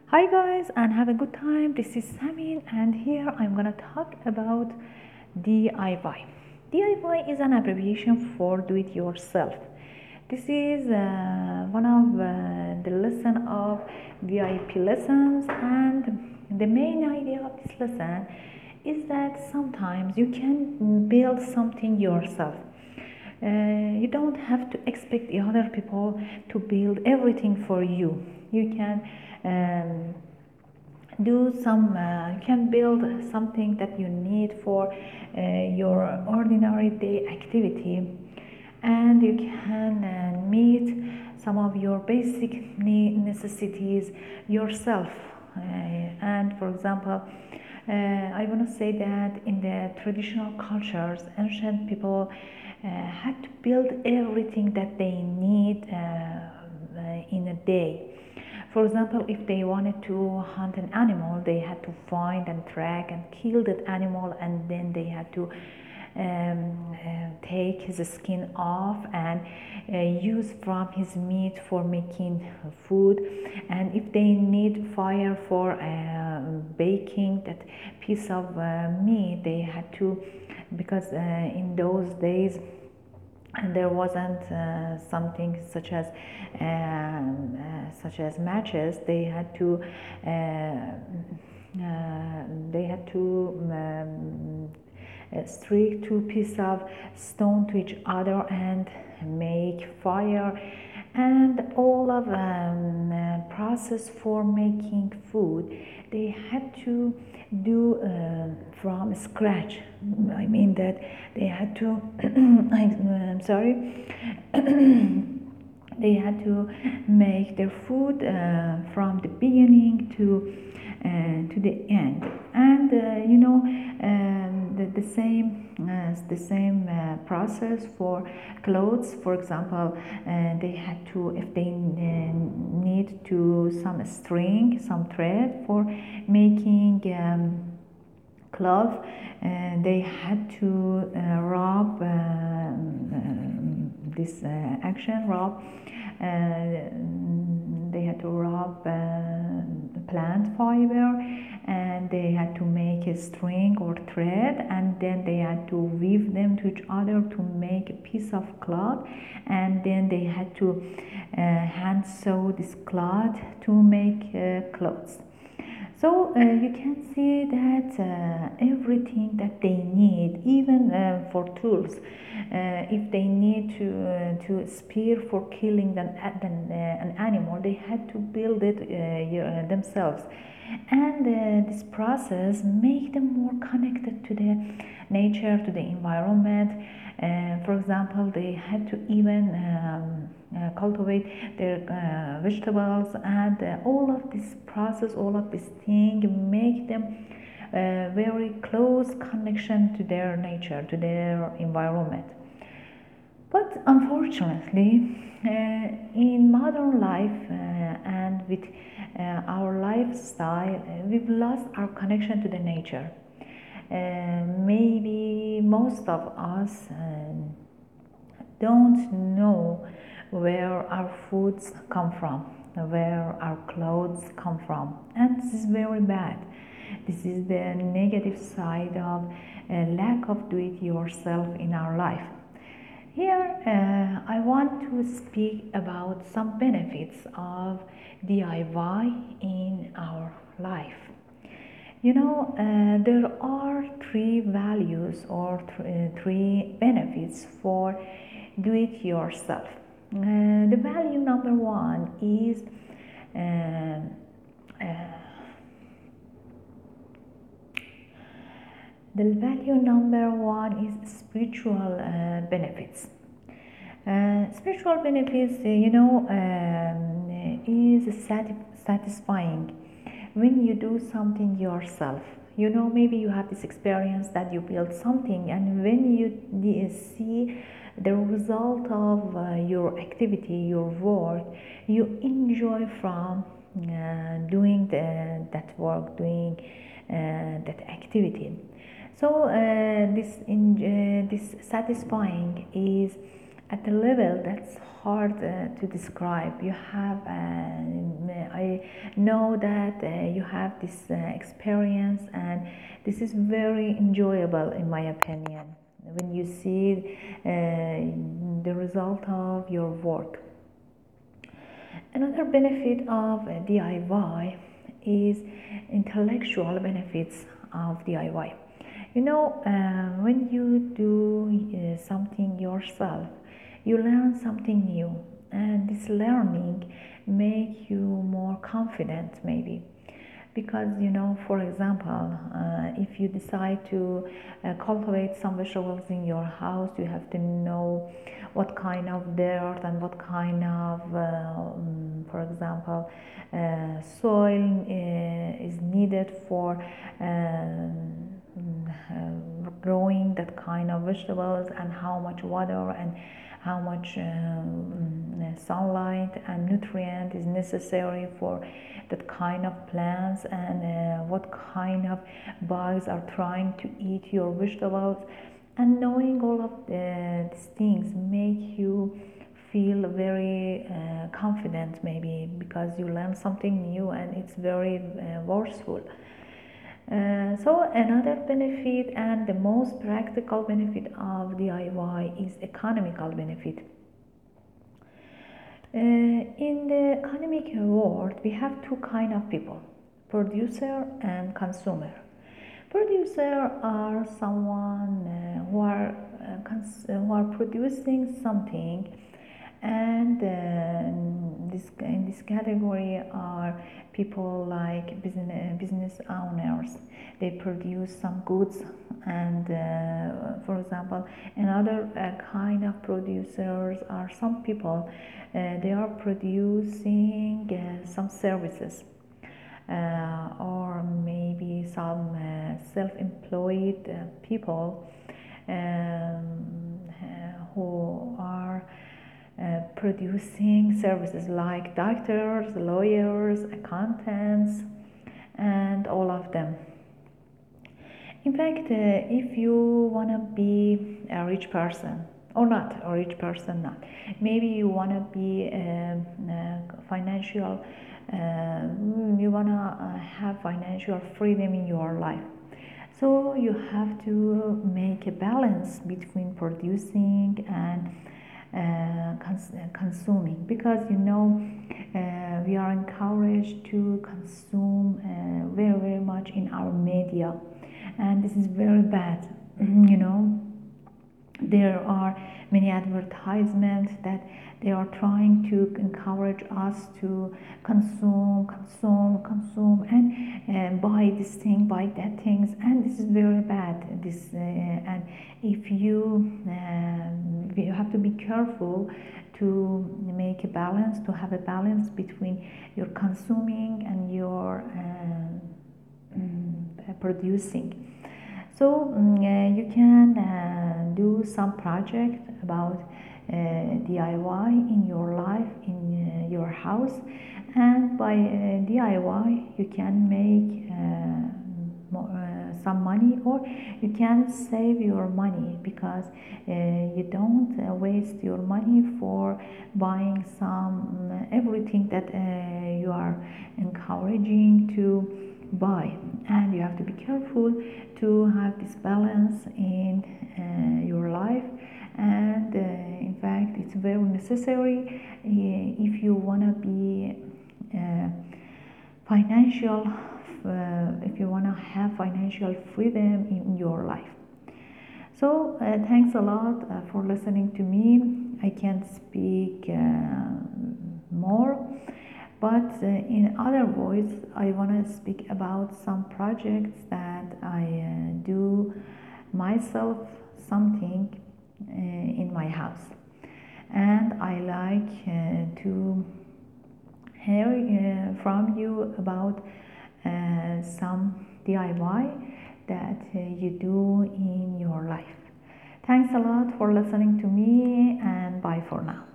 Hi guys, and have a good time. This is Samin, and here I'm gonna talk about DIY. DIY is an abbreviation for do it yourself. This is one of the lesson of VIP lessons, and the main idea of this lesson is that sometimes you can build something yourself. You don't have to expect the other people to build everything for you. You can um, you can build something that you need for your ordinary day activity, and you can meet some of your basic necessities yourself. And for example, I want to say that in the traditional cultures, ancient people had to build everything that they need in a day. For example, if they wanted to hunt an animal, they had to find and track and kill that animal, and then they had to take his skin off and use from his meat for making food. And if they need fire for baking that piece of meat, they had to, because in those days and there wasn't something such as matches. They had to stick two pieces of stone to each other and make fire, and all of process for making food they had to do from scratch. I mean that they had to I'm sorry they had to make their food from the beginning to the end. And the same process for clothes. For example, they had to, if they need to some string, some thread for making cloth, they had to rub this action rub. They had to rub plant fiber, and they had to make a string or thread, and then they had to weave them to each other to make a piece of cloth, and then they had to hand sew this cloth to make clothes. So you can see that everything that they need, even for tools, if they need to spear for killing an animal, they had to build it themselves. And this process make them more connected to the nature, to the environment. For example, they had to even cultivate their vegetables, and all of this process, all of this thing make them very close connection to their nature, to their environment. But unfortunately, in modern life and with our lifestyle, we've lost our connection to the nature. Maybe most of us don't know where our foods come from, where our clothes come from, and this is very bad. This is the negative side of lack of do-it-yourself in our life. Here, I want to speak about some benefits of DIY in our life. There are three values or three benefits for do it yourself. The value number one is uh, the value number one is spiritual benefits. Spiritual benefits, is satisfying when you do something yourself. Maybe you have this experience that you build something, and when you see the result of your activity, your work, you enjoy from doing that work, doing that activity. So this satisfying is at a level that's hard to describe. I know that you have this experience, and this is very enjoyable in my opinion when you see the result of your work. Another benefit of DIY is intellectual benefits of DIY. When you do something yourself, you learn something new, and this learning make you more confident maybe. Because for example, if you decide to cultivate some vegetables in your house, you have to know what kind of dirt and what kind of for example, soil is needed for growing that kind of vegetables, and how much water and how much sunlight and nutrient is necessary for that kind of plants, and what kind of bugs are trying to eat your vegetables. And knowing all of these things make you feel very confident maybe, because you learn something new and it's very forceful. So another benefit, and the most practical benefit of DIY, is economical benefit. In the economic world, we have two kind of people: producer and consumer. Producer are someone who are producing something, and in this category are people like business owners. They produce some goods, and for example, another kind of producers are some people, they are producing some services, or maybe some self-employed people who are producing services like doctors, lawyers, accountants, and all of them. In fact, if you want to be a rich person, or not a rich person, not maybe you want to be financial, you want to have financial freedom in your life. So you have to make a balance between producing and consuming, because we are encouraged to consume very much in our media, and this is very bad. There are many advertisements that they are trying to encourage us to consume, and buy this thing, buy that things, and this is very bad. And if you have to be careful to make a balance, to have a balance between your consuming and your producing. So you can do some project about DIY in your life, in your house, and by DIY you can make some money, or you can save your money, because you don't waste your money for buying some everything that you are encouraging to buy. And you have to be careful to have this balance in your life, and in fact it's very necessary if you want to be financial if you want to have financial freedom in your life. So thanks a lot for listening to me. I can't speak more, but in other words, I want to speak about some projects that I do myself, something in my house, and I like to hear from you about some DIY that you do in your life. Thanks a lot for listening to me, and bye for now.